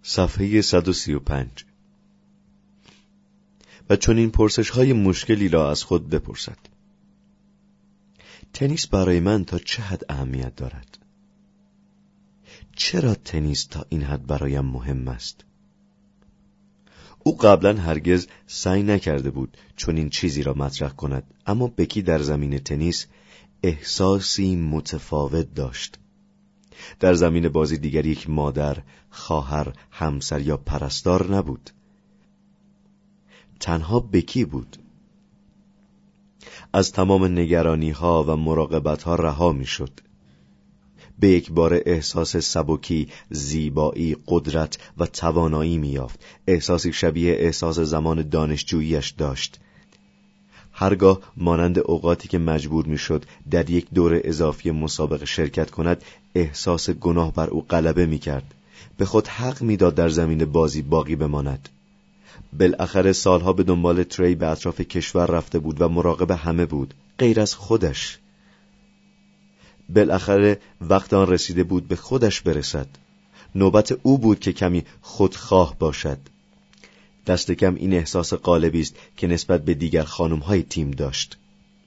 صفحه 135. و چون این پرسش‌های مشکلی را از خود بپرسد. تنیس برای من تا چه حد اهمیت دارد؟ چرا تنیس تا این حد برایم مهم است؟ او قبلا هرگز سعی نکرده بود چون این چیزی را مطرح کند، اما بکی در زمین تنیس احساسی متفاوت داشت. در زمین بازی دیگر یک مادر، خواهر، همسر یا پرستار نبود. تنها بکی بود. از تمام نگرانی‌ها و مراقبت‌ها رها می‌شد. به یک بار احساس سبکی، زیبایی، قدرت و توانایی می‌یافت. احساسی شبیه احساس زمان دانشجویی‌اش داشت. هرگاه مانند اوقاتی که مجبور می‌شد در یک دور اضافی مسابقه شرکت کند، احساس گناه بر او غلبه می‌کرد. به خود حق می‌داد در زمین بازی باقی بماند. بالاخره سالها به دنبال تری به اطراف کشور رفته بود و مراقب همه بود، غیر از خودش. بالاخره وقت آن رسیده بود به خودش برسد. نوبت او بود که کمی خودخواه باشد. دست کم این احساس غالبی است که نسبت به دیگر خانم‌های تیم داشت.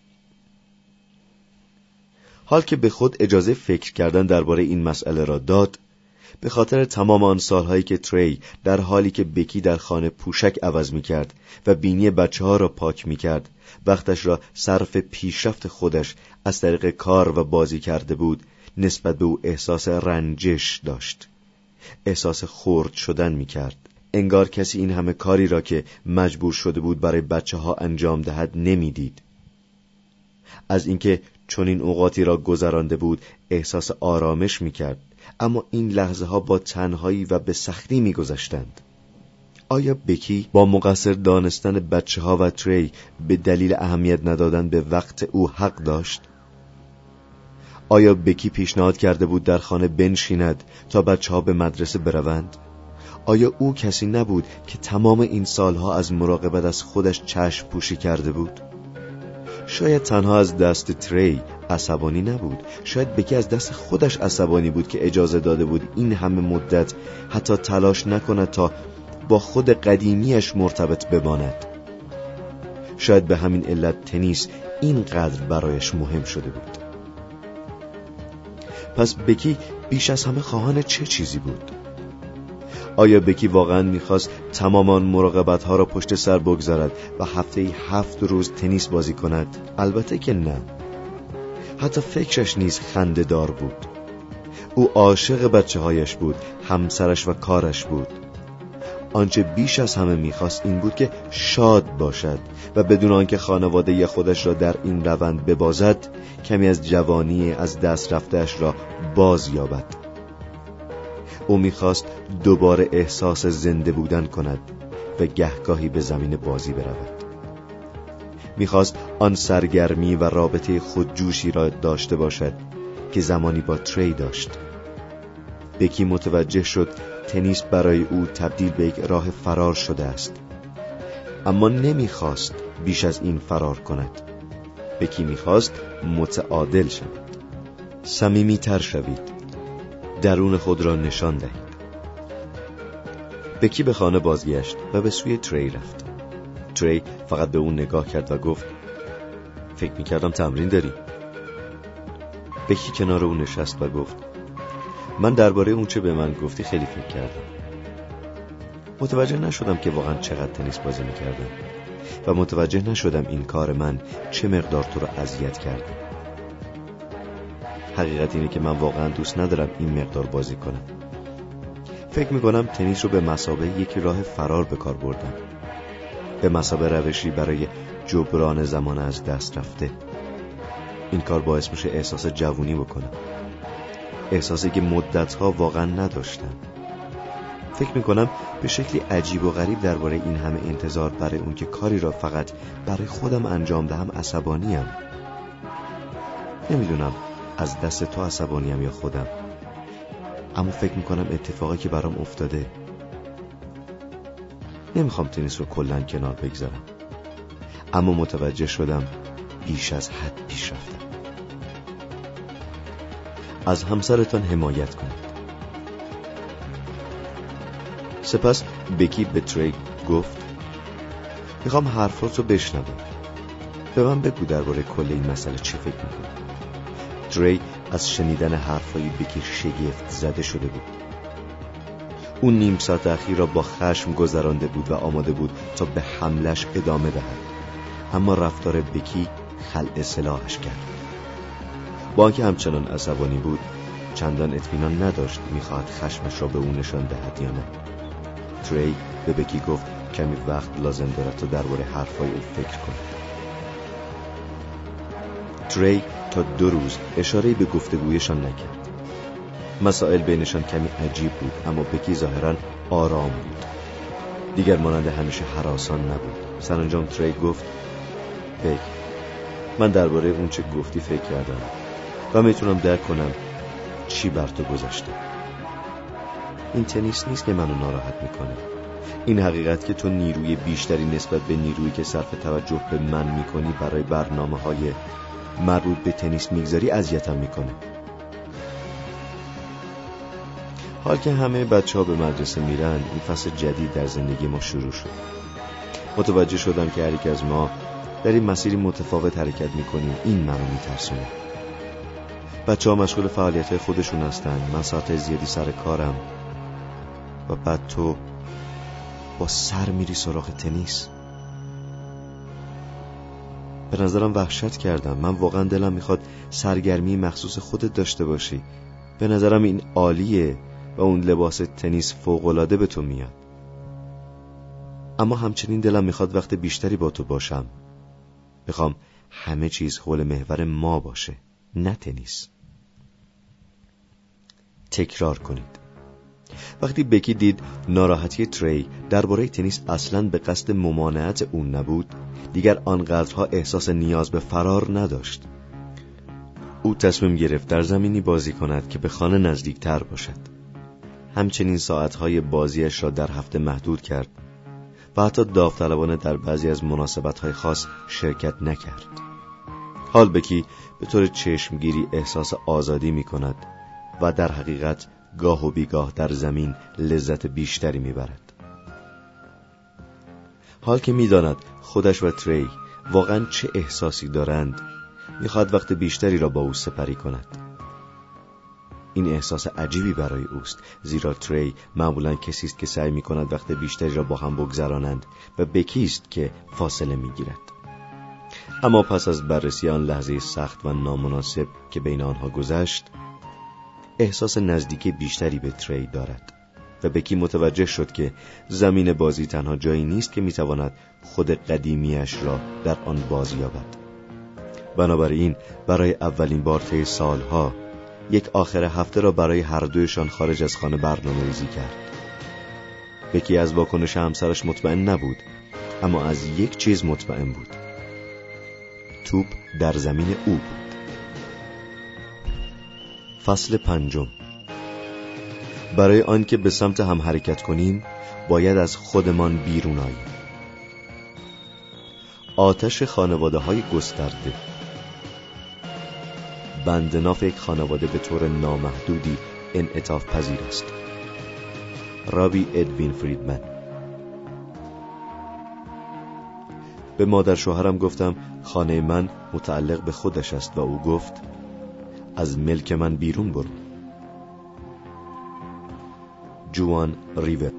حال که به خود اجازه فکر کردن درباره این مسئله را داد، به خاطر تمام آن سالهایی که تری در حالی که بکی در خانه پوشک عوض می‌کرد و بینی بچه‌ها را پاک می‌کرد، وقتش را صرف پیشرفت خودش از طریق کار و بازی کرده بود، نسبت به او احساس رنجش داشت. احساس خرد شدن می‌کرد. انگار کسی این همه کاری را که مجبور شده بود برای بچه‌ها انجام دهد نمی‌دید. از اینکه چون این اوقاتی را گذرانده بود احساس آرامش می‌کرد، اما این لحظه ها با تنهایی و به سختی می‌گذشتند. آیا بکی با مقصر دانستن بچه ها و تری به دلیل اهمیت ندادن به وقت او حق داشت؟ آیا بکی پیشنهاد کرده بود در خانه بنشیند تا بچه ها به مدرسه بروند؟ آیا او کسی نبود که تمام این سالها از مراقبت از خودش چشم پوشی کرده بود؟ شاید تنها از دست تری عصبانی نبود. شاید بکی از دست خودش عصبانی بود که اجازه داده بود این همه مدت حتی تلاش نکند تا با خود قدیمیش مرتبط بماند. شاید به همین علت تنیس اینقدر برایش مهم شده بود. پس بکی بیش از همه خواهان چه چیزی بود؟ آیا بکی واقعا میخواست تمام آن مراقبت‌ها را پشت سر بگذارد و هفته‌ای 7 روز تنیس بازی کند؟ البته که نه. حتی فکرش نیز خنده‌دار بود. او عاشق بچه‌هایش بود، همسرش و کارش بود. آنچه بیش از همه میخواست این بود که شاد باشد و بدون آنکه خانواده خودش را در این روند ببازد، کمی از جوانی از دست رفته‌اش را باز یابد. او میخواست دوباره احساس زنده بودن کند و گهگاهی به زمین بازی برود. میخواست آن سرگرمی و رابطه خودجوشی را داشته باشد که زمانی با تری داشت. بکی متوجه شد تنیس برای او تبدیل به یک راه فرار شده است، اما نمیخواست بیش از این فرار کند. بکی میخواست متعادل شود، صمیمی‌تر شوید، درون خود را نشان دهید. بکی به خانه بازگشت و به سوی تری رفت. تری فقط به اون نگاه کرد و گفت فکر میکردم تمرین داری. بکی کنار اون نشست و گفت من درباره اون چه به من گفتی خیلی فکر کردم. متوجه نشدم که واقعا چقدر تنیس بازی میکردم و متوجه نشدم این کار من چه مقدار تو رو اذیت کرده. حقیقت اینه که من واقعا دوست ندارم این مقدار بازی کنم. فکر میکنم تنیس رو به مثابه یک راه فرار به کار بردم، به مثابه روشی برای جبران زمان از دست رفته. این کار باعث میشه احساس جوونی بکنم، احساسی که مدتها واقعا نداشتم. فکر میکنم به شکلی عجیب و غریب درباره این همه انتظار برای اون که کاری را فقط برای خودم انجام دهم عصبانیم. نمیدونم از دست تو عصبانیم یا خودم، اما فکر میکنم اتفاقی که برام افتاده. نمیخوام تنیس رو کلاً کنار بگذارم، اما متوجه شدم بیش از حد پیش رفتم. از همسرتان حمایت کنید. سپس بکی به تری گفت میخوام حرفاتو بشنوم. به من بگو درباره کل این مسئله چه فکر میکنی؟ تری از شنیدن حرفای بکی شگفت زده شده بود. اون نیم ساعت اخیر را با خشم گذرانده بود و آماده بود تا به حملش ادامه دهد، اما رفتار بکی خلع سلاحش کرد. با آنکه همچنان عصبانی بود، چندان اطمینان نداشت میخواهد خشمش را به او نشان دهد یا نه. تری به بکی گفت کمی وقت لازم دارد تا درباره حرفای او فکر کند. تری تا 2 روز اشاره‌ای به گفتگویشان نکرد. مسائل بینشان کمی عجیب بود، اما بکی ظاهراً آرام بود. دیگر مانند همیشه هراسان نبود. سرانجام تری گفت بک، من درباره اون چه گفتی فکر کردم و میتونم درک کنم چی بر تو گذشته. این تنیس نیست که منو ناراحت میکنه. این حقیقت که تو نیروی بیشتری نسبت به نیرویی که صرف توجه به من میکنی برای برنامه‌های مربوط به تنیس میگذاری اذیتم میکنه. حال که همه بچه‌ها به مدرسه میرن، این فصل جدید در زندگی ما شروع شد. متوجه شدم که هر یک از ما در این مسیری متفاوت حرکت میکنیم. این منو میترسونه. بچه‌ها مشغول فعالیت‌های خودشون هستن، من ساعت زیادی سر کارم و بعد تو با سر میری سراغ تنیس. به نظرم وحشت کردم. من واقعا دلم میخواد سرگرمی مخصوص خودت داشته باشی. به نظرم این عالیه و اون لباس تنیس فوق‌العاده به تو میاد. اما همچنین دلم میخواد وقت بیشتری با تو باشم. میخوام همه چیز حول محور ما باشه، نه تنیس. تکرار کنید. وقتی بکی دید ناراحتی تری درباره تنیس اصلاً به قصد ممانعت اون نبود، دیگر آنقدرها احساس نیاز به فرار نداشت. او تصمیم گرفت در زمینی بازی کند که به خانه نزدیکتر باشد. همچنین ساعتهای بازیش را در هفته محدود کرد و حتی داوطلبانه در بعضی از مناسبت‌های خاص شرکت نکرد. حال بکی به طور چشمگیری احساس آزادی می‌کند و در حقیقت گاه و بیگاه در زمین لذت بیشتری می‌برد. حال که می‌داند خودش و تری واقعاً چه احساسی دارند، می‌خواهد وقت بیشتری را با او سپری کند. این احساس عجیبی برای اوست، زیرا تری معمولاً کسی است که سعی می‌کند وقت بیشتری را با هم بگذرانند و بکی است که فاصله می‌گیرد. اما پس از بررسی آن لحظه سخت و نامناسب که بین آنها گذشت، احساس نزدیکی بیشتری به تری دارد و بکی متوجه شد که زمین بازی تنها جایی نیست که می‌تواند خود قدیمیش را در آن بازی یابد. بنابراین برای اولین بار طی سالها یک آخر هفته را برای هر دویشان خارج از خانه برنامه‌ریزی کرد. بکی از واکنش همسرش مطمئن نبود، اما از یک چیز مطمئن بود: توپ در زمین او بود. فصل 5. برای آنکه به سمت هم حرکت کنیم باید از خودمان بیرون آییم. آتش خانواده‌های گسترده. بندناف یک خانواده به طور نامحدودی انعطاف پذیر است. رابی ادوین فریدمن. به مادر شوهرم گفتم خانه من متعلق به خودش است و او گفت از ملک من بیرون برو. جوان ریور.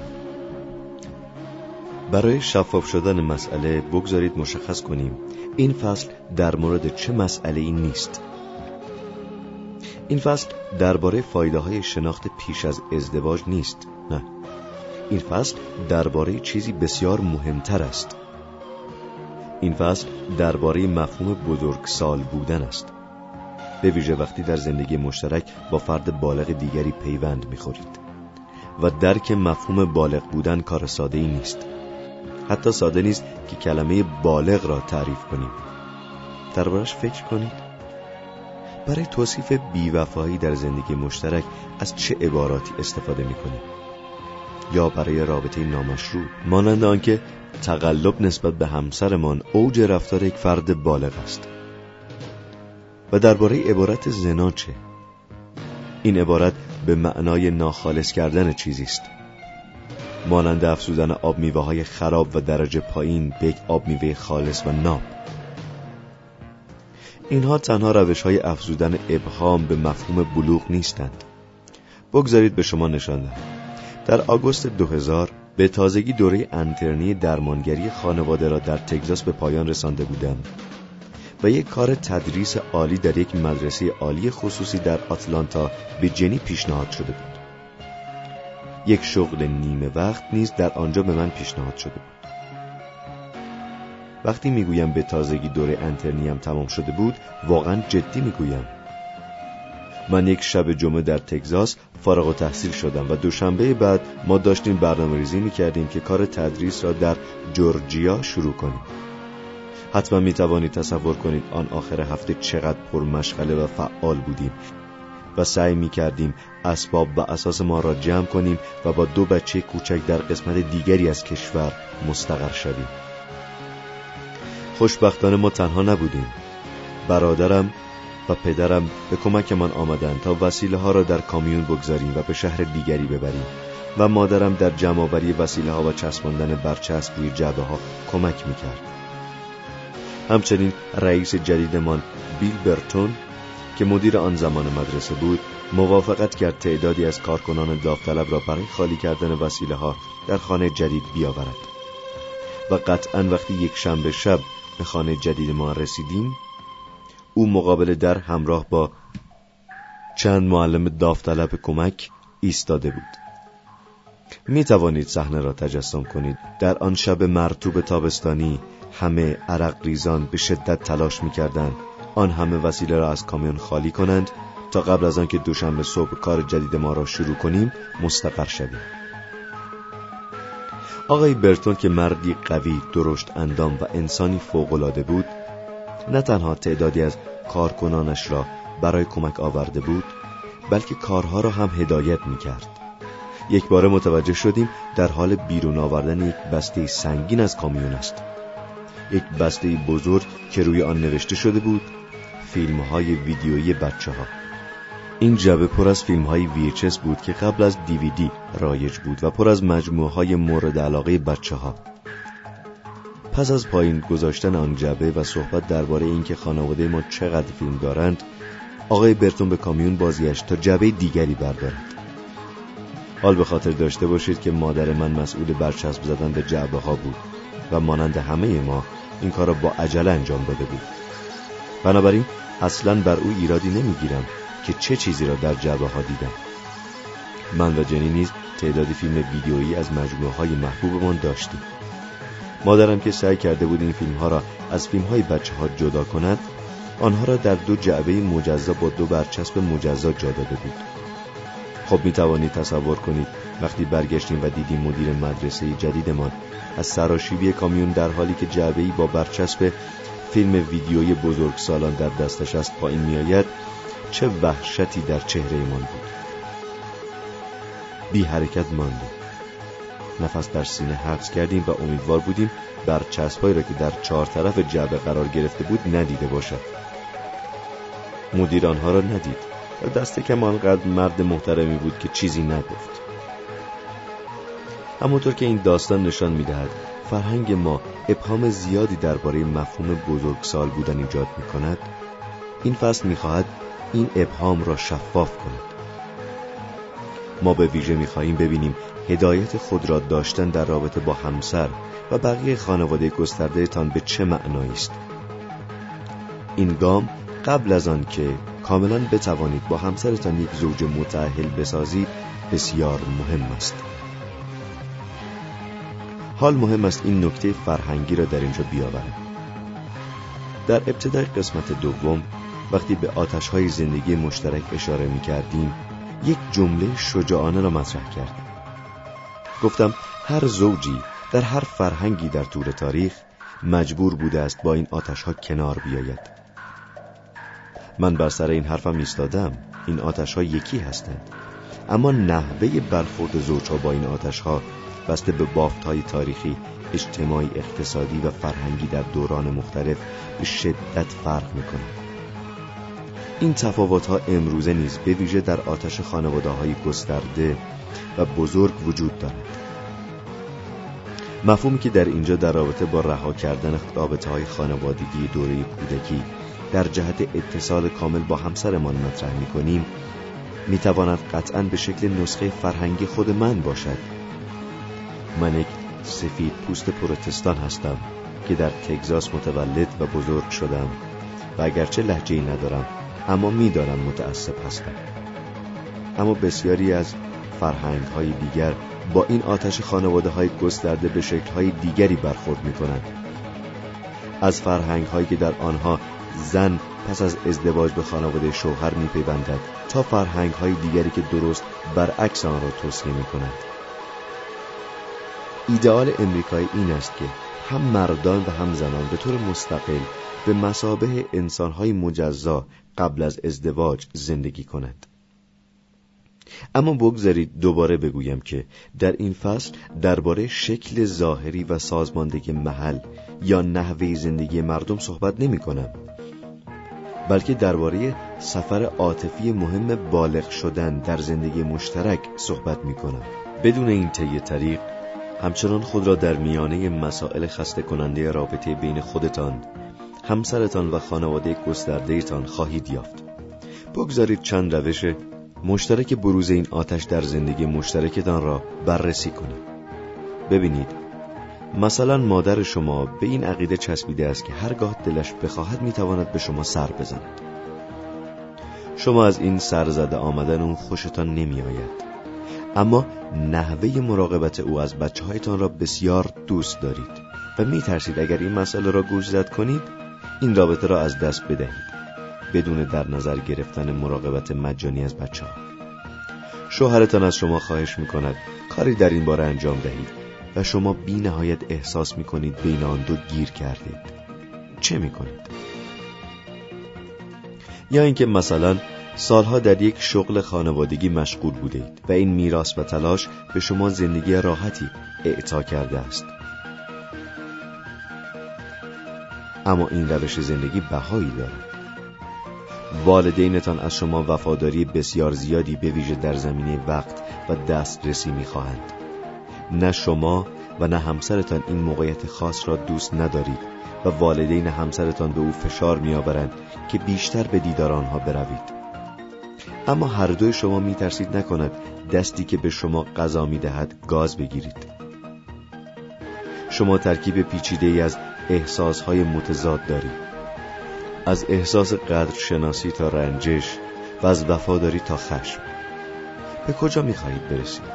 برای شفاف شدن مسئله بگذارید مشخص کنیم این فصل در مورد چه مسئله‌ای نیست. این فصل درباره فایده‌های شناخت پیش از ازدواج نیست. نه، این فصل درباره چیزی بسیار مهمتر است. این فصل درباره مفهوم بزرگسال بودن است، به ویژه وقتی در زندگی مشترک با فرد بالغ دیگری پیوند می‌خورید. و درک مفهوم بالغ بودن کار ساده‌ای نیست. حتی ساده نیست که کلمه بالغ را تعریف کنیم. دربارش فکر کنید. برای توصیف بی‌وفایی در زندگی مشترک از چه عباراتی استفاده می‌کنیم؟ یا برای رابطه نامشروع، مانند آنکه تقلب نسبت به همسرمان اوج رفتار یک فرد بالغ است. و درباره عبارت زنا چه؟ این عبارت به معنای ناخالص کردن چیزی است. مانند افزودن آب میوه‌های خراب و درجه پایین به یک آب میوه خالص و ناب. اینها تنها روش‌های افزودن ابهام به مفهوم بلوغ نیستند. بگذارید به شما نشان دهم. در آگوست 2000 به تازگی دوره انترنی درمانگری خانواده را در تگزاس به پایان رسانده بودم و یک کار تدریس عالی در یک مدرسه عالی خصوصی در آتلانتا به جنی پیشنهاد شده بود. یک شغل نیمه وقت نیز در آنجا به من پیشنهاد شده بود. وقتی میگویم به تازگی دوره انترنیم تمام شده بود، واقعا جدی میگویم. من یک شب جمعه در تگزاس فارغ التحصیل شدم و دوشنبه بعد ما داشتیم برنامه‌ریزی می‌کردیم که کار تدریس را در جورجیا شروع کنیم. حتما می‌توانید تصور کنید آن آخر هفته چقدر پرمشغله و فعال بودیم و سعی می‌کردیم اسباب و اساس ما را جمع کنیم و با 2 بچه کوچک در قسمت دیگری از کشور مستقر شویم. خوشبختانه ما تنها نبودیم. برادرم و پدرم به کمکمان آمدند تا وسیله‌ها را در کامیون بگذاریم و به شهر دیگری ببریم و مادرم در جمع‌آوری وسیله‌ها و چسباندن برچسب روی جعبه‌ها کمک می‌کرد. همچنین رئیس جدیدمان بیل برتون که مدیر آن زمان مدرسه بود، موافقت کرد تعدادی از کارکنان داوطلب را برای خالی کردن وسیله‌ها در خانه جدید بیاورد. و قطعاً وقتی یک شنبه شب به خانه جدید ما رسیدیم، او مقابل در همراه با چند معلم داوطلب کمک ایستاده بود. می توانید صحنه را تجسم کنید. در آن شب مرطوب تابستانی همه عرق ریزان به شدت تلاش می کردند آن همه وسیله را از کامیون خالی کنند تا قبل از آن که دوشنبه صبح کار جدید ما را شروع کنیم مستقر شویم. آقای برتون که مردی قوی، درشت اندام و انسانی فوق‌العاده بود، نه تنها تعدادی از کارکنانش را برای کمک آورده بود، بلکه کارها را هم هدایت می‌کرد. یک بار متوجه شدیم در حال بیرون آوردن یک بسته سنگین از کامیون است. یک بسته بزرگ که روی آن نوشته شده بود فیلم‌های ویدیویی بچه‌ها. این جعبه پر از فیلم‌های VHS بود که قبل از DVD رایج بود و پر از مجموعه‌های مورد علاقه بچه‌ها. پس از پایین گذاشتن آن جعبه و صحبت درباره اینکه خانواده ما چقدر فیلم دارند، آقای برتون به کامیون بازگشت تا جعبه دیگری بردارد. حال به خاطر داشته باشید که مادر من مسئول برچسب زدن به جعبه‌ها بود و مانند همه ما این کار را با عجله انجام داده بود. بنابراین اصلاً بر او ایرادی نمیگیرم که چه چیزی را در جعبه‌ها دیدم. من و جنی نیز تعدادی فیلم ویدیویی از مجموعه‌های محبوبمان داشتیم. مادرم که سعی کرده بود این فیلم‌ها را از فیلم‌های بچه‌ها جدا کند، آنها را در 2 جعبه مجزا با 2 برچسب مجزا جا داده بود. خب می‌توانید تصور کنید وقتی برگشتیم و دیدیم مدیر مدرسه جدیدمان از سراشیبی کامیون در حالی که جعبه‌ای با برچسب فیلم ویدیویی بزرگسالان در دستش است پایین می‌آید، چه وحشتی در چهره‌مان بود. بی حرکت ماندیم. نفس در سینه حبس کردیم و امیدوار بودیم برچسب‌هایی را که در 4 طرف جعبه قرار گرفته بود ندیده باشد. مدیر آنها را ندید و دست کم آنقدر مرد محترمی بود که چیزی نگفت. همونطور که این داستان نشان می‌دهد، فرهنگ ما ابهام زیادی درباره مفهوم بزرگسال بودن ایجاد می‌کند. این فصل می‌خواهد این ابهام را شفاف کند. ما به ویژه می‌خواهیم ببینیم هدایت خود را داشتن در رابطه با همسر و بقیه خانواده گسترده تان به چه معنایی است. این گام قبل از آن که کاملا بتوانید با همسرتان یک زوج متأهل بسازید بسیار مهم است. حال مهم است این نکته فرهنگی را در اینجا بیاورم. در ابتدای قسمت دوم وقتی به آتش‌های زندگی مشترک اشاره می‌کردیم، یک جمله شجاعانه را مطرح کردم. گفتم هر زوجی در هر فرهنگی در طول تاریخ مجبور بوده است با این آتش‌ها کنار بیاید. من بر سر این حرفم ایستادم. این آتش‌ها یکی هستند، اما نحوه برخورد زوجها با این آتش‌ها بسته به بافت‌های تاریخی، اجتماعی، اقتصادی و فرهنگی در دوران مختلف به شدت فرق می‌کند. این تفاوت‌ها امروزه نیز به ویژه در آتش خانواده‌های گسترده و بزرگ وجود دارد. مفهومی که در اینجا در رابطه با رها کردن رابطه‌های خانوادگی دوره کودکی در جهت اتصال کامل با همسرمان مطرح می‌کنیم، می‌تواند قطعاً به شکل نسخه فرهنگی خود من باشد. من یک سفید پوست پروتستان هستم که در تگزاس متولد و بزرگ شدم و اگرچه لهجه‌ای ندارم اما می‌دانم متعصب هستم. اما بسیاری از فرهنگ‌های دیگر با این آتش خانواده‌های گسترده به شکل‌های دیگری برخورد می‌کنند. از فرهنگ‌هایی که در آنها زن پس از ازدواج به خانواده شوهر می‌پیوندد تا فرهنگ‌های دیگری که درست برعکس آن را توصیه می‌کنند. ایدئال امریکایی این است که هم مردان و هم زنان به طور مستقل به مثابه انسان‌های مجزا قبل از ازدواج زندگی کنند. اما بگذارید دوباره بگویم که در این فصل درباره شکل ظاهری و سازماندهی محل یا نحوه زندگی مردم صحبت نمی کنم، بلکه درباره سفر عاطفی مهم بالغ شدن در زندگی مشترک صحبت می کنم. بدون این طی طریق همچنان خود را در میانه مسائل خسته کننده رابطه بین خودتان، همسرتان و خانواده گسترده‌تان خواهید یافت. بگذارید چند روش مشترک بروز این آتش در زندگی مشترکتان را بررسی کنید. ببینید، مثلا مادر شما به این عقیده چسبیده است که هرگاه دلش بخواهد میتواند به شما سر بزند. شما از این سرزده آمدن اون خوشتان نمی آید، اما نحوه مراقبت او از بچه‌هایتان را بسیار دوست دارید و میترسید اگر این مسئله را گوشزد کنید این رابطه را از دست بدهید بدون در نظر گرفتن مراقبت مجانی از بچه‌ها. شوهرتان از شما خواهش می‌کند کاری در این باره انجام دهید و شما بی نهایت احساس می‌کنید بین آن دو گیر کردید. چه می‌کنید؟ یا اینکه مثلا سالها در یک شغل خانوادگی مشغول بودید و این میراث و تلاش به شما زندگی راحتی اعطا کرده است. اما این روش زندگی بهایی دارد. والدینتان از شما وفاداری بسیار زیادی به ویژه در زمینه وقت و دسترسی می‌خواهند. نه شما و نه همسرتان این موقعیت خاص را دوست ندارید و والدین همسرتان به او فشار می‌آورند که بیشتر به دیدار آنها بروید. اما هر دوی شما می‌ترسید نکند دستی که به شما غذا می‌دهد گاز بگیرید. شما ترکیب پیچیده‌ای از احساس‌های متضاد دارید. از احساس قدرشناسی تا رنجش و از وفاداری تا خشم. به کجا می‌خواهید برسید؟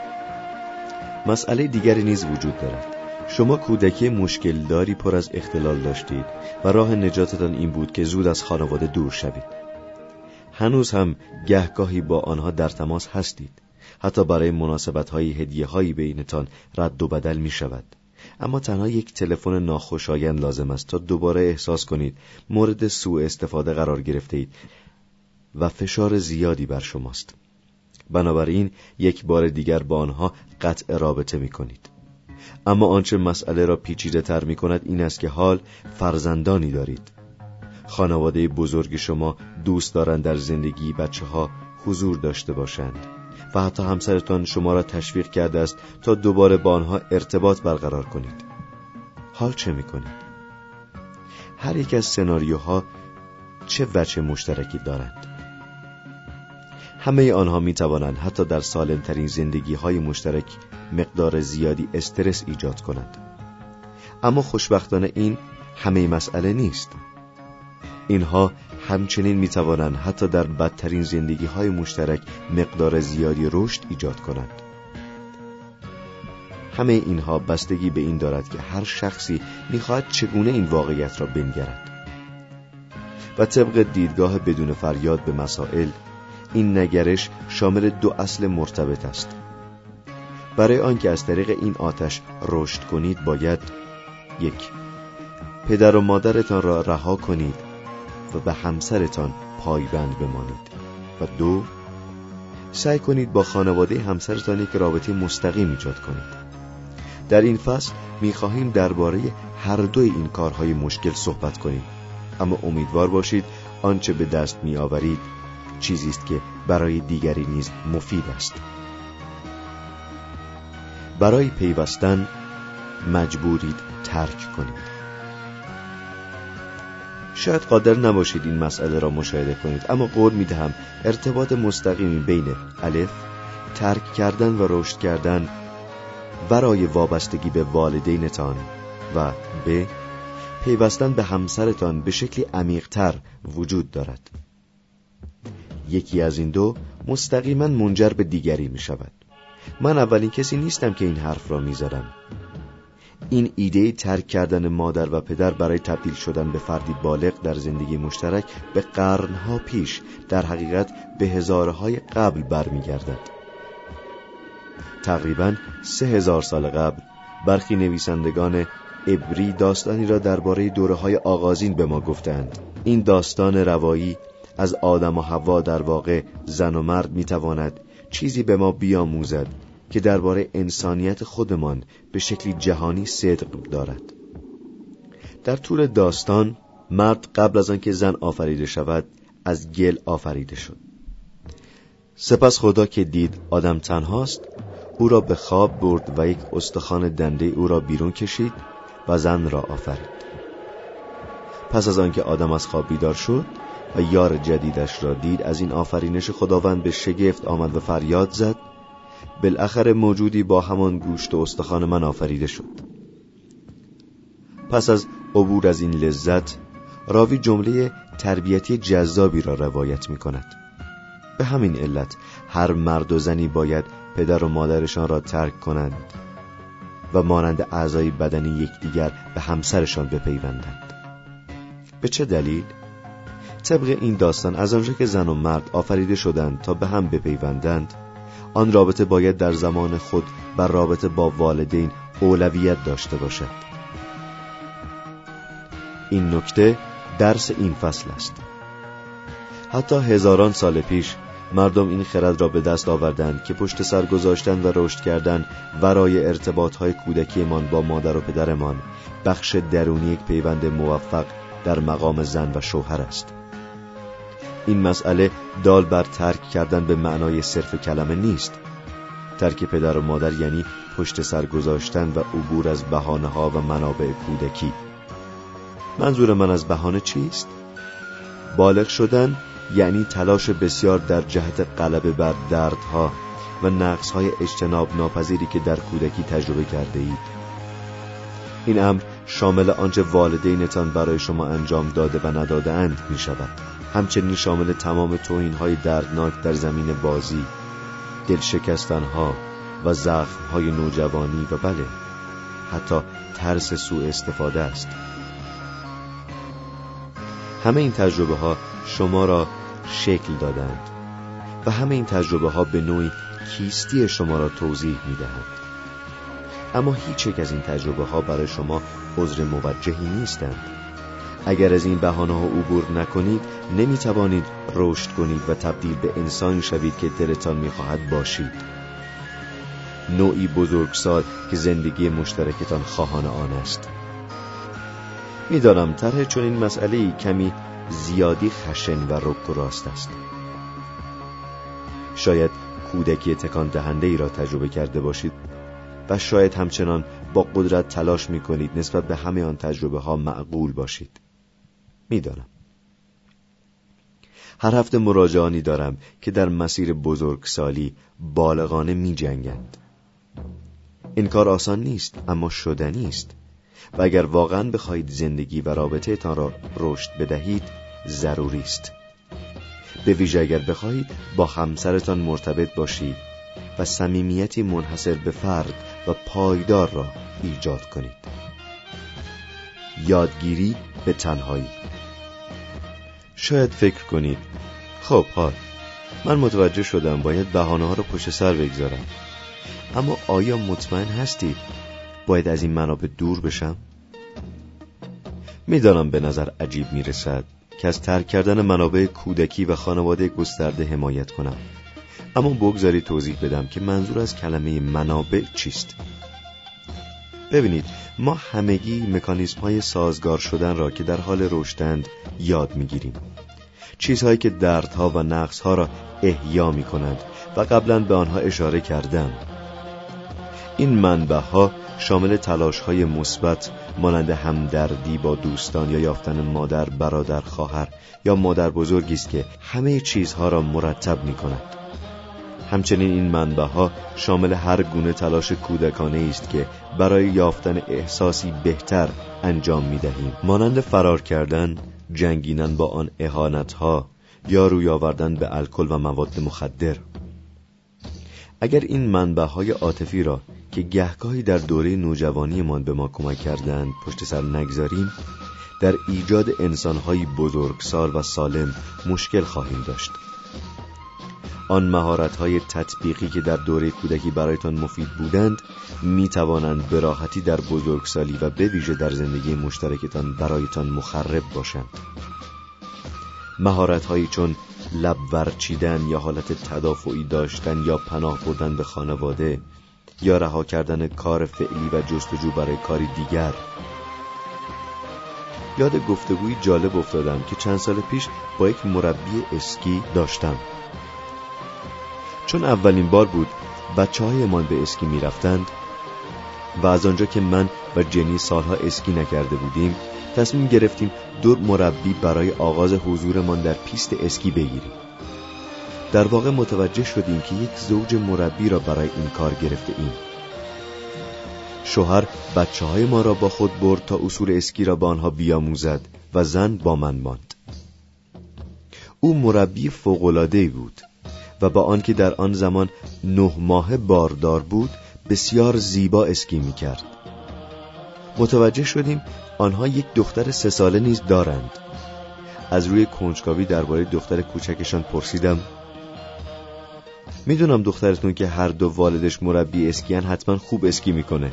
مسئله دیگری نیز وجود دارد. شما کودکی مشکلداری پر از اختلال داشتید و راه نجاتتان این بود که زود از خانواده دور شوید. هنوز هم گهگاهی با آنها در تماس هستید. حتی برای مناسبت‌های هدیه‌هایی بینتان رد و بدل می‌شود. اما تنها یک تلفن ناخوشایند لازم است تا دوباره احساس کنید مورد سوء استفاده قرار گرفتید و فشار زیادی بر شماست. بنابراین یک بار دیگر با آنها قطع رابطه می کنید. اما آنچه مسئله را پیچیده تر می کند این است که حال فرزندانی دارید. خانواده بزرگ شما دوست دارند در زندگی بچه‌ها حضور داشته باشند و حتی همسرتان شما را تشویق کرده است تا دوباره با آنها ارتباط برقرار کنید. حال چه می‌کنید؟ هر یک از سناریوها چه وجه مشترکی دارند؟ همه آنها می‌توانند حتی در سالم‌ترین زندگی‌های مشترک مقدار زیادی استرس ایجاد کنند. اما خوشبختانه این همه مسئله نیست. اینها همچنین میتوانند حتی در بدترین زندگی‌های مشترک مقدار زیادی رشد ایجاد کنند. همه اینها بستگی به این دارد که هر شخصی میخواهد چگونه این واقعیت را بنگرد. و طبق دیدگاه بدون فریاد به مسائل، این نگرش شامل دو اصل مرتبط است. برای آنکه از طریق این آتش رشد کنید باید 1. پدر و مادرتان را رها کنید و به همسرتان پایبند بمانید و 2. سعی کنید با خانواده همسرتان یک رابطه مستقیم ایجاد کنید. در این فصل می‌خواهیم درباره هر دوی این کارهای مشکل صحبت کنیم، اما امیدوار باشید آنچه به دست می‌آورید چیزی است که برای دیگری نیز مفید است. برای پیوستن مجبورید ترک کنید. شاید قادر نباشید این مسئله را مشاهده کنید، اما قول می‌دهم ارتباط مستقیمی بین الف ترک کردن و رشد کردن ورای وابستگی به والدینتان و ب پیوستن به همسرتان به شکلی عمیق‌تر وجود دارد. یکی از این دو مستقیما منجر به دیگری می شود. من اولین کسی نیستم که این حرف را می زدم. این ایده ترک کردن مادر و پدر برای تبدیل شدن به فردی بالغ در زندگی مشترک به قرنها پیش، در حقیقت به هزارهای قبل برمی گردد. تقریباً 3000 سال قبل برخی نویسندگان عبری داستانی را درباره دوره‌های آغازین به ما گفتند. این داستان روایی از آدم و حوا، در واقع زن و مرد، میتواند چیزی به ما بیاموزد که درباره انسانیت خودمان به شکلی جهانی صدق دارد. در طول داستان مرد قبل از آنکه زن آفریده شود از گل آفریده شد. سپس خدا که دید آدم تنهاست، او را به خواب برد و یک استخوان دنده او را بیرون کشید و زن را آفرید. پس از آنکه آدم از خواب بیدار شد و یار جدیدش را دید، از این آفرینش خداوند به شگفت آمد و فریاد زد: بالاخره موجودی با همان گوشت و استخوان من آفریده شد. پس از عبور از این لذت، راوی جمله تربیتی جذابی را روایت می کند. به همین علت هر مرد و زنی باید پدر و مادرشان را ترک کنند و مانند اعضای بدنی یکدیگر به همسرشان بپیوندند. به چه دلیل؟ طبق این داستان از آنجا که زن و مرد آفریده شدند تا به هم بپیوندند، آن رابطه باید در زمان خود بر رابطه با والدین اولویت داشته باشد. این نکته درس این فصل است. حتی هزاران سال پیش مردم این خرد را به دست آوردند که پشت سر گذاشتن و رشد کردن ورای ارتباطهای کودکیمان با مادر و پدرمان بخش درونی یک پیوند موفق در مقام زن و شوهر است. این مسئله دال بر ترک کردن به معنای صرف کلمه نیست. ترک پدر و مادر یعنی پشت سر گذاشتن و عبور از بهانه‌ها و منابع کودکی. منظور من از بهانه چیست؟ بالغ شدن یعنی تلاش بسیار در جهت غلبه بر دردها و نقص‌های اجتناب ناپذیری که در کودکی تجربه کرده اید. این امر شامل آنچه والدینتان برای شما انجام داده و نداده اند می شود. همچنین شامل تمام توهین‌های دردناک در زمین بازی، دلشکستن‌ها و زخم‌های نوجوانی و بله، حتی ترس سوء استفاده است. همه این تجربه‌ها شما را شکل دادند و همه این تجربه‌ها به نوعی کیستی شما را توضیح می‌دهند. اما هیچ یک از این تجربه‌ها برای شما عذر موجهی نیستند. اگر از این بهانه‌ها عبور نکنید، نمی‌توانید رشد کنید و تبدیل به انسانی شوید که دلتان می‌خواهد باشید. نوعی بزرگسال که زندگی مشترکتان خواهان آن است. می‌دانم طرح چنین مسئله‌ای کمی زیادی خشن و رک و راست است. شاید کودکی تکان دهنده‌ای را تجربه کرده باشید و شاید همچنان با قدرت تلاش می‌کنید نسبت به همه آن تجربه‌ها معقول باشید. می‌دانم. هر هفته مراجعانی دارم که در مسیر بزرگسالی بالغانه می‌جنگند. این کار آسان نیست، اما شدنی است. و اگر واقعاً بخواهید زندگی و رابطه تان را رشد بدهید، ضروری است. به ویژه اگر بخواهید با همسرتان مرتبط باشید و صمیمیتی منحصر به فرد و پایدار را ایجاد کنید. یادگیری به تنهایی. شاید فکر کنید خب من متوجه شدم باید بهانه‌ها را پشت سر بگذارم، اما آیا مطمئن هستید باید از این منابع دور بشم؟ میدانم به نظر عجیب میرسد که از ترک کردن منابع کودکی و خانواده گسترده حمایت کنم، اما بگذارید توضیح بدم که منظور از کلمه منابع چیست. ببینید، ما همگی مکانیزم‌های سازگار شدن را که در حال رشدند یاد میگیریم. چیزهایی که دردها و نقصها را احیا میکنند و قبلا به آنها اشاره کردم. این منبع‌ها شامل تلاش‌های مثبت مانند همدردی با دوستان یا یافتن مادر، برادر، خواهر یا مادر بزرگی است که همه چیزها را مرتب می‌کند. همچنین این منبع‌ها شامل هر گونه تلاش کودکانه است که برای یافتن احساسی بهتر انجام می‌دهیم، مانند فرار کردن، جنگیدن با آن اهانت‌ها یا روی آوردن به الکل و مواد مخدر. اگر این منبع‌های عاطفی را که گهگاهی در دوره نوجوانیمان به ما کمک کردند پشت سر نگذاریم، در ایجاد انسان‌های بزرگسال و سالم مشکل خواهیم داشت. آن مهارت‌های تطبیقی که در دوره کودکی برایتان مفید بودند می‌توانند به راحتی در بزرگسالی و به ویژه در زندگی مشترکتان برایتان مخرب باشند. مهارت‌هایی چون لب ورچیدن یا حالت تدافعی داشتن یا پناه بردن به خانواده یا رها کردن کار فعلی و جستجو برای کاری دیگر. یاد گفتگویی جالب افتادم که چند سال پیش با یک مربی اسکی داشتم. چون اولین بار بود بچه‌هایمان به اسکی می رفتند و از آنجا که من و جنی سالها اسکی نکرده بودیم، تصمیم گرفتیم دو مربی برای آغاز حضورمان در پیست اسکی بگیریم. در واقع متوجه شدیم که یک زوج مربی را برای این کار گرفته ایم. شوهر بچه‌های ما را با خود برد تا اصول اسکی را با آنها بیاموزد و زن با من ماند. او مربی فوق‌العاده‌ای بود و با آنکه در آن زمان 9 ماهه باردار بود بسیار زیبا اسکی می‌کرد. متوجه شدیم آنها یک دختر 3 ساله نیز دارند. از روی کنجکاوی درباره دختر کوچکشان پرسیدم: میدونم دخترتون که هر دو والدش مربی اسکیان حتما خوب اسکی میکنه.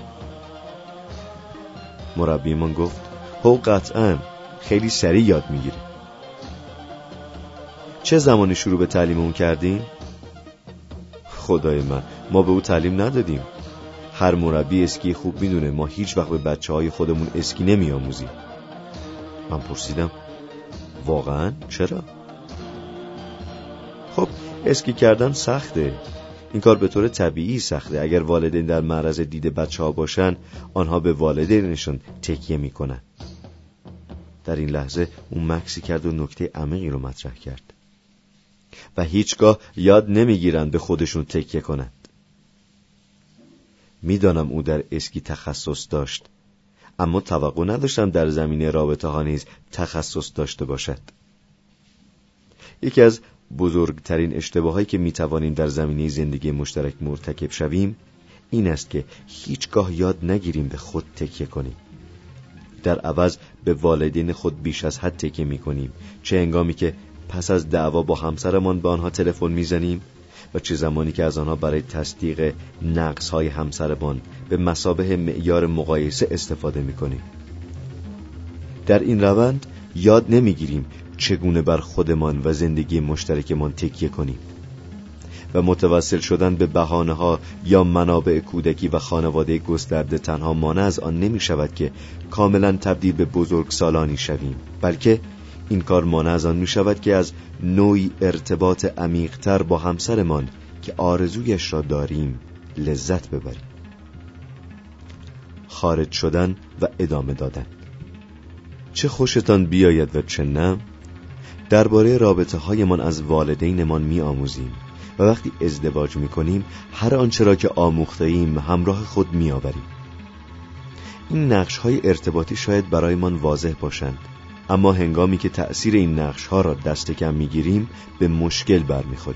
مربی من گفت: هو قطعاً، خیلی سریع یاد میگیره. چه زمانی شروع به تعلیم اون کردین؟ خدای من، ما به او تعلیم ندادیم. هر مربی اسکی خوب میدونه ما هیچ وقت به بچه‌های خودمون اسکی نمیآموزیم. من پرسیدم: واقعاً؟ چرا؟ خب اسکی کردن سخته. این کار به طور طبیعی سخته. اگر والدین در معرض دید بچه‌ها باشن، آنها به والدینشون تکیه میکنن. در این لحظه اون مکسی کرد و نکته عمیقی رو مطرح کرد. و هیچگاه یاد نمیگیرن به خودشون تکیه کنند. میدانم او در اسکی تخصص داشت، اما توقع نداشتم در زمینه رابطه ها نیز تخصص داشته باشد. یکی از بزرگترین اشتباهایی که میتوانیم در زمینه زندگی مشترک مرتکب شویم این است که هیچگاه یاد نگیریم به خود تکیه کنیم. در عوض به والدین خود بیش از حد تکیه میکنیم، چه هنگامی که پس از دعوا با همسرمان به آنها تلفن میزنیم و چه زمانی که از آنها برای تصدیق نقص‌های همسرمان به مثابه معیار مقایسه استفاده میکنیم. در این روند یاد نمیگیریم چگونه بر خودمان و زندگی مشترکمان تکیه کنیم و متوسل شدن به بهانه‌ها یا منابع کودکی و خانواده گسترده تنها مانع از آن نمی شود که کاملا تبدیل به بزرگسالانی شویم، بلکه این کار مانع از آن می شود که از نوعی ارتباط عمیق‌تر با همسرمان که آرزویش را داریم لذت ببریم. خارج شدن و ادامه دادن. چه خوشتان بیاید و چه نه، درباره رابطه هایمان از والدینمان می آموزیم و وقتی ازدواج می کنیم هر آنچه را که آموخته ایم همراه خود می آوریم. این نقش های ارتباطی شاید برایمان واضح باشند، اما هنگامی که تأثیر این نقش ها را دست کم می گیریم به مشکل برمیخوریم.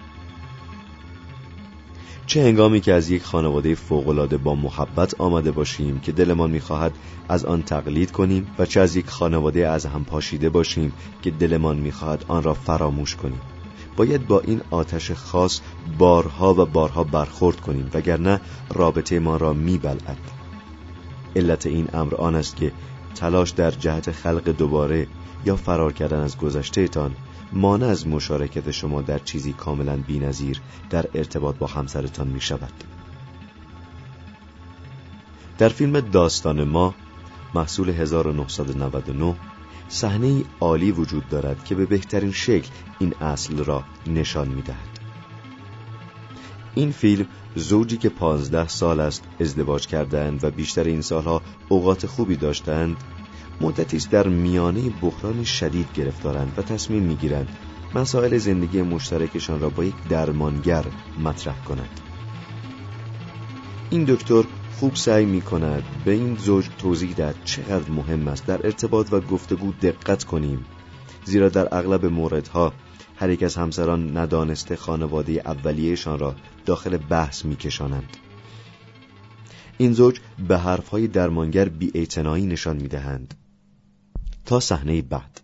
چه هنگامی که از یک خانواده فوق‌العاده با محبت آمده باشیم که دلمان می‌خواهد از آن تقلید کنیم و چه از یک خانواده از هم پاشیده باشیم که دلمان می‌خواهد آن را فراموش کنیم. باید با این آتش خاص بارها و بارها برخورد کنیم، وگرنه رابطه ما را می‌بلعد. علت این امر آن است که تلاش در جهت خلق دوباره یا فرار کردن از گذشته‌تان مانع از مشارکت شما در چیزی کاملا بی‌نظیر در ارتباط با همسرتان می شود. در فیلم داستان ما محصول 1999 صحنه‌ای عالی وجود دارد که به بهترین شکل این اصل را نشان می دهد. این فیلم زوجی که 15 سال است ازدواج کردند و بیشتر این سالها اوقات خوبی داشتند، مدتی است در میانه بحران شدید گرفتارند و تصمیم میگیرند مسائل زندگی مشترکشان را با یک درمانگر مطرح کنند. این دکتر خوب سعی می‌کند به این زوج توضیح دهد چقدر مهم است در ارتباط و گفتگو دقت کنیم، زیرا در اغلب موردها هر یک از همسران ندانسته خانواده اولیه‌شان را داخل بحث می‌کشانند. این زوج به حرف‌های درمانگر بی‌اعتنایی نشان می‌دهند. تا صحنه بعد.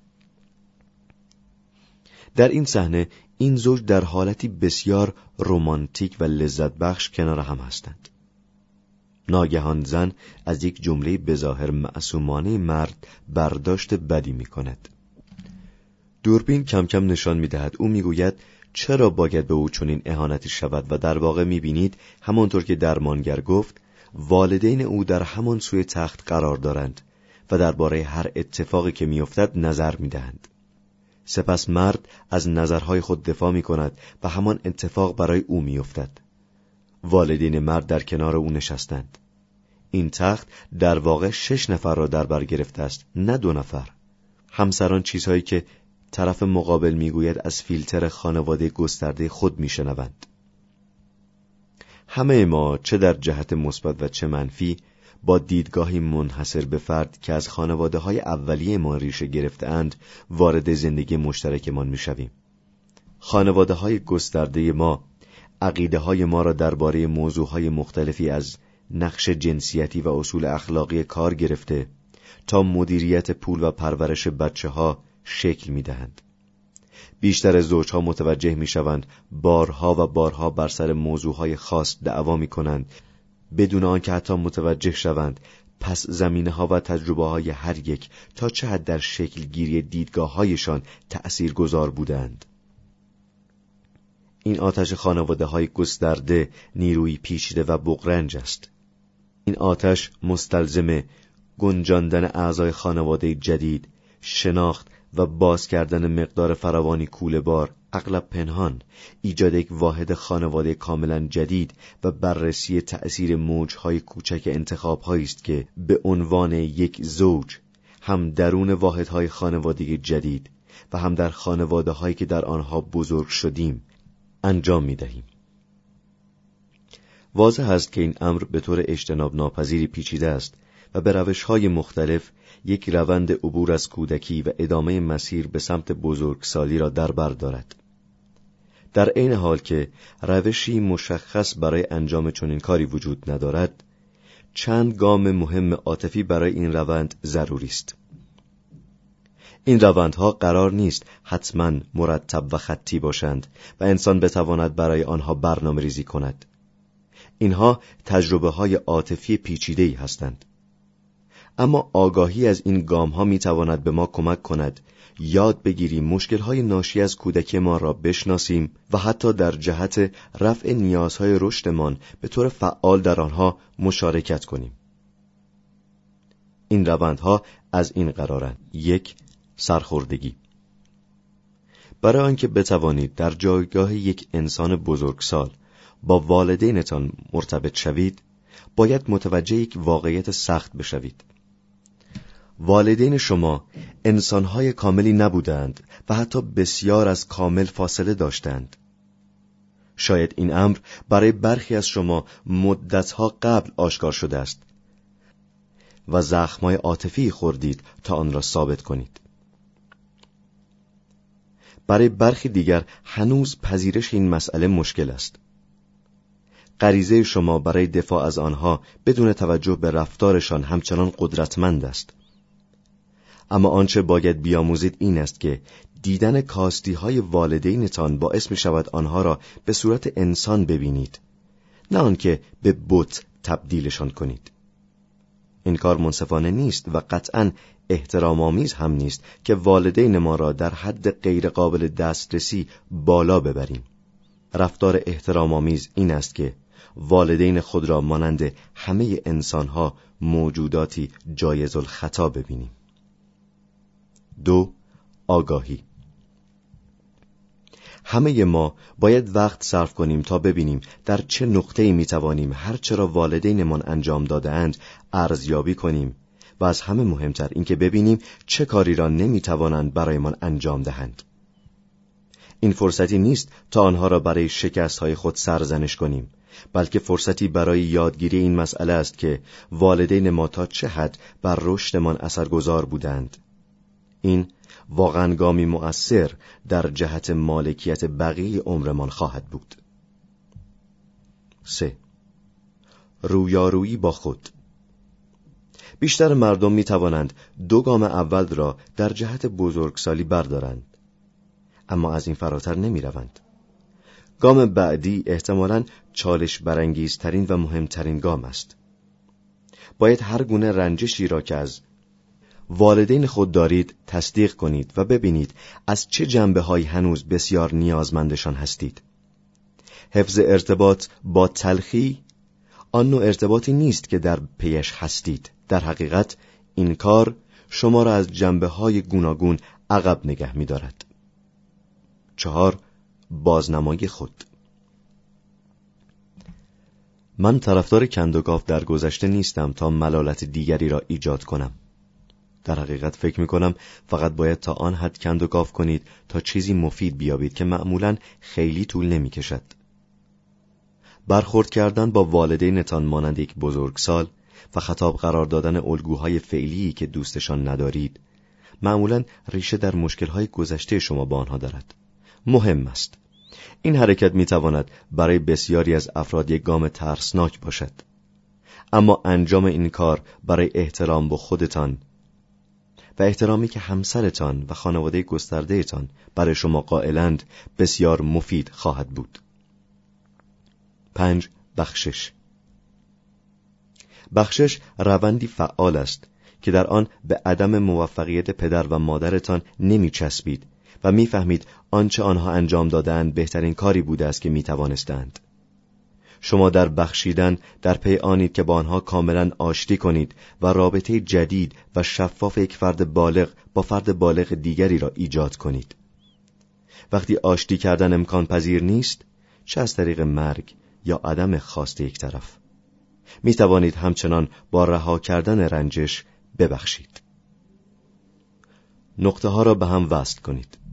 در این صحنه این زوج در حالتی بسیار رمانتیک و لذت بخش کنار هم هستند. ناگهان زن از یک جمله بظاهر معصومانه مرد برداشت بدی می‌کند. دوربین کم کم نشان می‌دهد او می‌گوید چرا باید به او چنین اهانتی شود و در واقع می‌بینید همانطور که درمانگر گفت والدین او در همان سوی تخت قرار دارند و درباره هر اتفاقی که می‌افتد نظر می‌دهند. سپس مرد از نظرهای خود دفاع می‌کند و همان اتفاق برای او می‌افتد. والدین مرد در کنار او نشستند. این تخت در واقع 6 نفر را در بر گرفته است، نه 2 نفر. همسران چیزهایی که طرف مقابل میگوید از فیلتر خانواده گسترده خود میشنوند. همه ما چه در جهت مثبت و چه منفی با دیدگاهی منحصر به فرد که از خانواده‌های اولیه ما ریشه گرفته‌اند وارد زندگی مشترکمان میشویم. خانواده‌های گسترده ما عقیده‌های ما را درباره موضوعهای مختلفی از نقش جنسیتی و اصول اخلاقی کار گرفته تا مدیریت پول و پرورش بچه‌ها شکل می‌دهند. بیشتر زوجها متوجه می‌شوند بارها و بارها بر سر موضوعهای خاص دعوا می‌کنند بدون آنکه حتی متوجه شوند پس زمینه‌ها و تجربه‌های هر یک تا چه حد در شکل گیری دیدگاه‌هایشان تأثیرگذار بودند. این آتش خانواده‌های گسترده نیروی پیچیده و بغرنج است. این آتش مستلزم گنجاندن اعضای خانواده جدید، شناخت و باز کردن مقدار فراوانی کوله‌بار، اغلب پنهان، ایجاد یک واحد خانواده کاملا جدید و بررسی تأثیر موج‌های کوچک انتخاب‌هایی است که به عنوان یک زوج هم درون واحدهای خانواده جدید و هم در خانواده‌هایی که در آنها بزرگ شدیم انجام می‌دهیم. واضح است که این امر به طور اجتناب ناپذیری پیچیده است و به روش‌های مختلف یک روند عبور از کودکی و ادامه مسیر به سمت بزرگسالی را در بر دارد. در عین حال که روشی مشخص برای انجام چنین کاری وجود ندارد، چند گام مهم عاطفی برای این روند ضروری است. این روندها قرار نیست حتماً مرتب و خطی باشند و انسان بتواند برای آنها برنامه ریزی کند. اینها تجربه‌های عاطفی پیچیده‌ای هستند. اما آگاهی از این گام‌ها می‌تواند به ما کمک کند یاد بگیریم مشکل‌های ناشی از کودکی ما را بشناسیم و حتی در جهت رفع نیازهای رشدمان به طور فعال در آنها مشارکت کنیم. این روندها از این قرارند: 1. سرخوردگی. برای آنکه بتوانید در جایگاه یک انسان بزرگسال با والدینتان مرتبط شوید، باید متوجه یک واقعیت سخت بشوید. والدین شما انسانهای کاملی نبودند و حتی بسیار از کامل فاصله داشتند. شاید این امر برای برخی از شما مدتها قبل آشکار شده است و زخم‌های عاطفی خوردید تا آن را ثابت کنید. برای برخی دیگر هنوز پذیرش این مسئله مشکل است. غریزه شما برای دفاع از آنها بدون توجه به رفتارشان همچنان قدرتمند است. اما آنچه باید بیاموزید این است که دیدن کاستی‌های والدینتان باعث می شود آنها را به صورت انسان ببینید، نه آنکه به بت تبدیلشان کنید. این کار منصفانه نیست و قطعاً احترام‌آمیز هم نیست که والدین ما را در حد غیر قابل دسترسی بالا ببریم. رفتار احترام‌آمیز این است که والدین خود را مانند همه انسان‌ها موجوداتی جایز الخطا ببینیم. 2. آگاهی. همه ما باید وقت صرف کنیم تا ببینیم در چه نقطه‌ای میتوانیم هر چه را والدینمان انجام داده‌اند ارزیابی کنیم و از همه مهمتر اینکه ببینیم چه کاری را نمیتوانند برایمان انجام دهند. این فرصتی نیست تا آنها را برای شکست‌های خود سرزنش کنیم، بلکه فرصتی برای یادگیری این مسئله است که والدین ما تا چه حد بر رشدمان اثرگذار بودند. این واقعاً گامی مؤثر در جهت مالکیت بقیه عمرمان خواهد بود. 3. رویارویی با خود. بیشتر مردم می توانند 2 گام اول را در جهت بزرگسالی بردارند، اما از این فراتر نمی روند. گام بعدی احتمالاً چالش برانگیزترین و مهمترین گام است. باید هر گونه رنجشی را که از والدین خود دارید تصدیق کنید و ببینید از چه جنبه‌هایی هنوز بسیار نیازمندشان هستید. حفظ ارتباط با تلخی آن نوع ارتباطی نیست که در پیش هستید. در حقیقت این کار شما را از جنبه‌های گوناگون عقب نگه می‌دارد. 4. بازنمای خود. من طرفدار کندوگاو در گذشته نیستم تا ملالت دیگری را ایجاد کنم. در حقیقت فکر می‌کنم فقط باید تا آن حد کندوگاو کنید تا چیزی مفید بیابید که معمولاً خیلی طول نمی‌کشد. برخورد کردن با والدینتان مانند یک بزرگسال و خطاب قرار دادن الگوهای فعلی که دوستشان ندارید معمولاً ریشه در مشکل‌های گذشته شما با آنها دارد. مهم است. این حرکت می‌تواند برای بسیاری از افراد یک گام ترسناک باشد، اما انجام این کار برای احترام به خودتان و احترامی که همسرتان و خانواده گسترده‌تان برای شما قائلند بسیار مفید خواهد بود. 5. بخشش. بخشش روندی فعال است که در آن به عدم موفقیت پدر و مادرتان نمی‌چسبید و می‌فهمید آنچه آنها انجام دادند بهترین کاری بوده است که می‌توانستند. شما در بخشیدن در پی آنید که با آنها کاملا آشتی کنید و رابطه جدید و شفاف یک فرد بالغ با فرد بالغ دیگری را ایجاد کنید. وقتی آشتی کردن امکان پذیر نیست، چه از طریق مرگ یا عدم خواست یک طرف، می توانید همچنان با رها کردن رنجش ببخشید. نقطه ها را به هم وصل کنید.